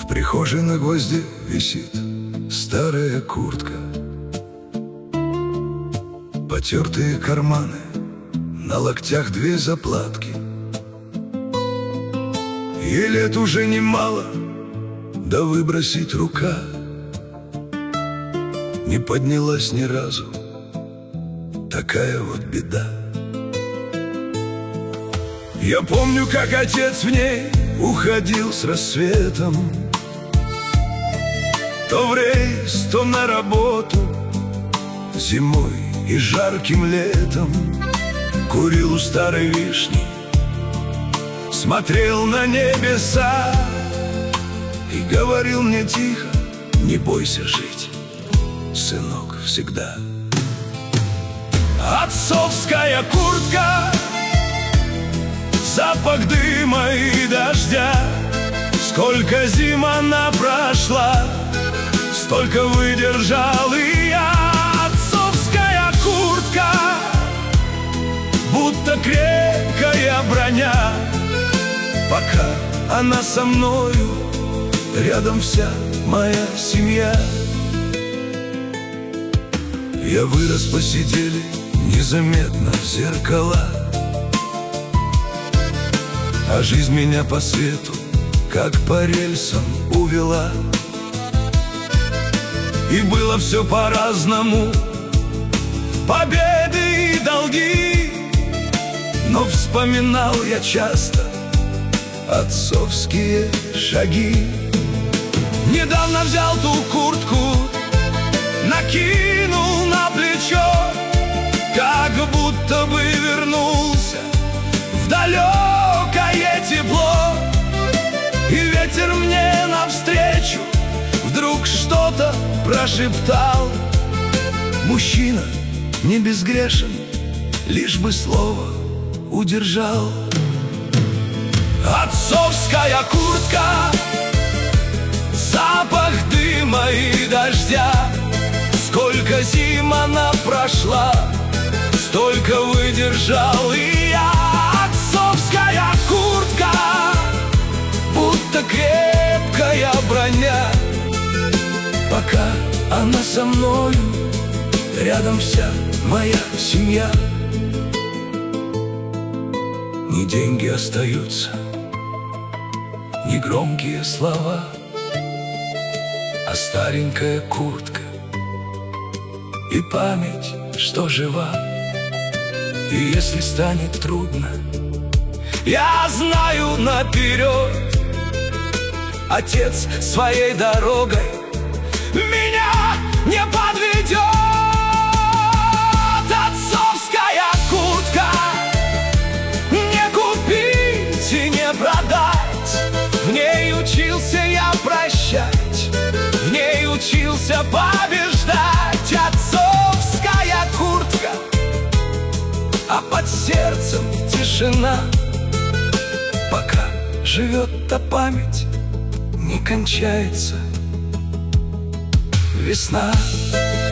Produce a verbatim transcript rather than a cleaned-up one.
прихожей на гвозде висит старая куртка, потертые карманы, на локтях две заплатки. Ей лет уже немало, да выбросить рука не поднялась ни разу, такая вот беда. Я помню, как отец в ней уходил с рассветом, то в рейс, то на работу, зимой и жарким летом. Курил у старой вишни, смотрел на небеса и говорил мне тихо: не бойся жить, сынок, всегда. Отцовская куртка, запах дыма и дождя. Сколько зим она прошла, столько выдержал и я. Отцовская куртка, будто крепкая броня. Пока она со мною, рядом вся моя семья. Я вырос, посидели незаметно в зеркала, а жизнь меня по свету, как по рельсам, увела. И было все по-разному, победы и долги, но вспоминал я часто отцовские шаги. Недавно взял ту куртку, накинул на плечо, как будто бы вернулся в далекое тепло. И ветер мне навстречу вдруг что-то прошептал: мужчина не безгрешен, лишь бы слово удержал. Отцовская куртка, запах дыма и дождя. Сколько зим она прошла, столько выдержал и я. Отцовская куртка, будто крепкая броня. Пока она со мною, рядом вся моя семья. Не деньги остаются, не громкие слова, а старенькая куртка и память, что жива. И если станет трудно, я знаю наперед, отец своей дорогой меня не подведет. Отцовская куртка, не купить и не продать. В ней учился я прощать, в ней учился побеждать. Отцовская куртка, а под сердцем тишина. Пока живет та память, не кончается весна.